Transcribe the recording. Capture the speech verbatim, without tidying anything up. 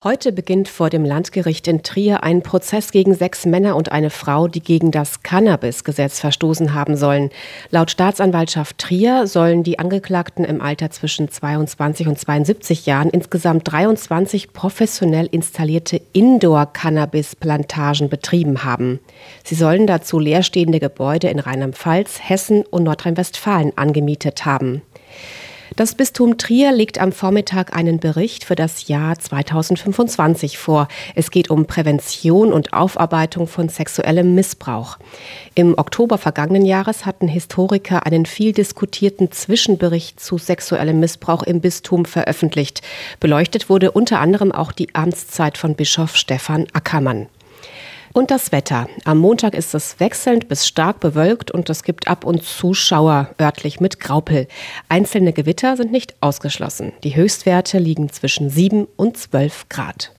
Heute beginnt vor dem Landgericht in Trier ein Prozess gegen sechs Männer und eine Frau, die gegen das Cannabis-Gesetz verstoßen haben sollen. Laut Staatsanwaltschaft Trier sollen die Angeklagten im Alter zwischen zweiundzwanzig und zweiundsiebzig Jahren insgesamt dreiundzwanzig professionell installierte Indoor-Cannabis-Plantagen betrieben haben. Sie sollen dazu leerstehende Gebäude in Rheinland-Pfalz, Hessen und Nordrhein-Westfalen angemietet haben. Das Bistum Trier legt am Vormittag einen Bericht für das Jahr zweitausendfünfundzwanzig vor. Es geht um Prävention und Aufarbeitung von sexuellem Missbrauch. Im Oktober vergangenen Jahres hatten Historiker einen viel diskutierten Zwischenbericht zu sexuellem Missbrauch im Bistum veröffentlicht. Beleuchtet wurde unter anderem auch die Amtszeit von Bischof Stefan Ackermann. Und das Wetter. Am Montag ist es wechselnd bis stark bewölkt und es gibt ab und zu Schauer, örtlich mit Graupel. Einzelne Gewitter sind nicht ausgeschlossen. Die Höchstwerte liegen zwischen sieben und zwölf Grad.